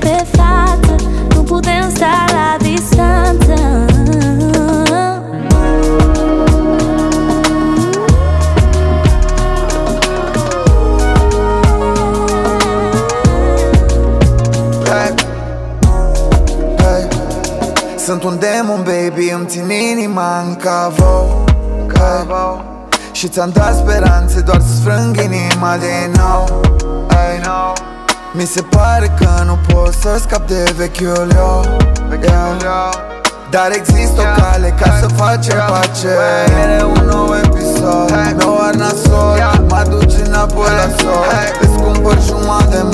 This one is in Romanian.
pe față, nu putem sta la distanță. Sunt un demon, baby, îmi țin inima în cavou, și ți-am dat speranțe doar să sfrâng inima din nou. Mi se pare că nu pot să scap de vechiul eu, dar există o cale ca să facem pace. E un nou episod, mi-o ar nasol, mă duce înapoi la sol. Îți cumpăr jumătate de